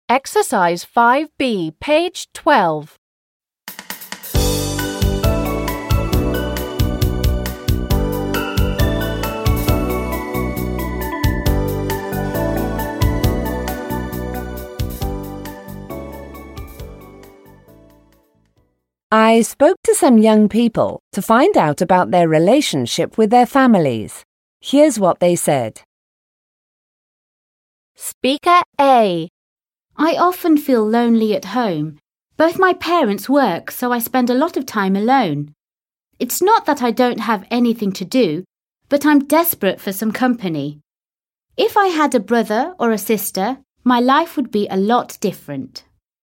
Exercise 5B, page 12. I spoke to some young people to find out about their relationship with their families. Here's what they said. Speaker A. I often feel lonely at home. Both my parents work, so I spend a lot of time alone. It's not that I don't have anything to do, but I'm desperate for some company. If I had a brother or a sister, my life would be a lot different.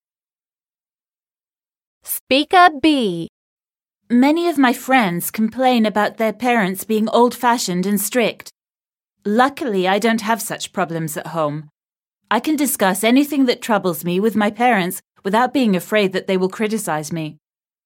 Speaker B. Many of my friends complain about their parents being old-fashioned and strict. Luckily, I don't have such problems at home. I can discuss anything that troubles me with my parents without being afraid that they will criticize me.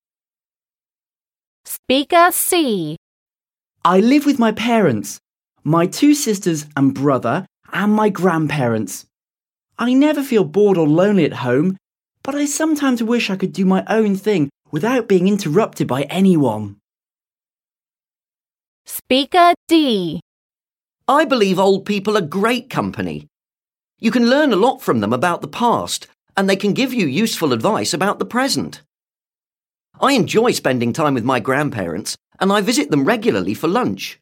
Speaker C. I live with my parents, my two sisters and brother, and my grandparents. I never feel bored or lonely at home, but I sometimes wish I could do my own thing without being interrupted by anyone. Speaker D. I believe old people are great company. You can learn a lot from them about the past, and they can give you useful advice about the present. I enjoy spending time with my grandparents, and I visit them regularly for lunch.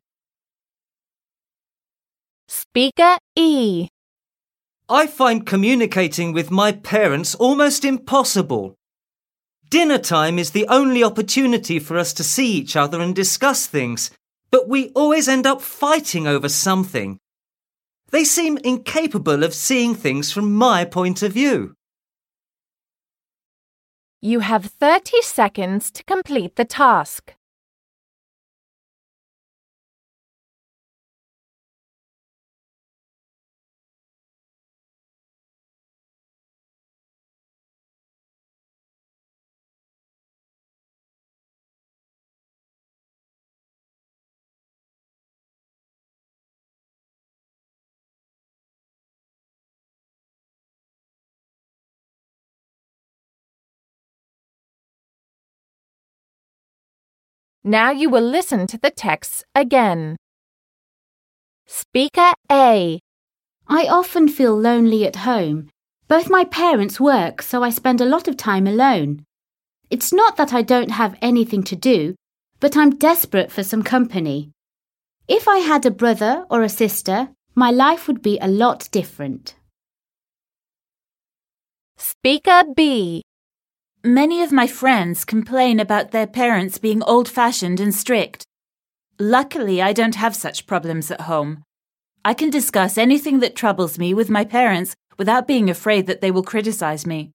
Speaker E. I find communicating with my parents almost impossible. Dinner time is the only opportunity for us to see each other and discuss things, but we always end up fighting over something. They seem incapable of seeing things from my point of view. You have 30 seconds to complete the task. Now you will listen to the texts again. Speaker A. I often feel lonely at home. Both my parents work, so I spend a lot of time alone. It's not that I don't have anything to do, but I'm desperate for some company. If I had a brother or a sister, my life would be a lot different. Speaker B. Many of my friends complain about their parents being old-fashioned and strict. Luckily, I don't have such problems at home. I can discuss anything that troubles me with my parents without being afraid that they will criticize me.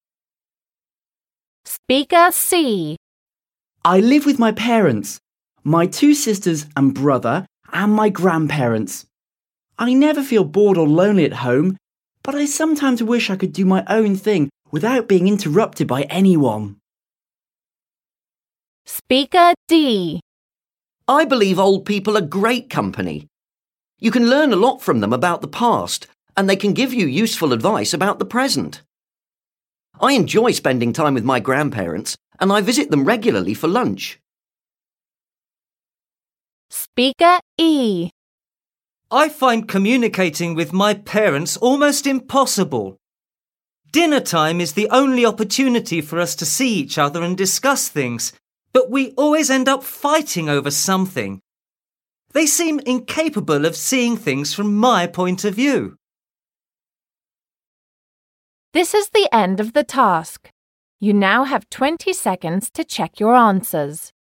Speaker C. I live with my parents, my two sisters and brother, and my grandparents. I never feel bored or lonely at home, but I sometimes wish I could do my own thing without being interrupted by anyone. Speaker D. I believe old people are great company. You can learn a lot from them about the past, and they can give you useful advice about the present. I enjoy spending time with my grandparents, and I visit them regularly for lunch. Speaker E. I find communicating with my parents almost impossible. Dinner time is the only opportunity for us to see each other and discuss things, but we always end up fighting over something. They seem incapable of seeing things from my point of view. This is the end of the task. You now have 20 seconds to check your answers.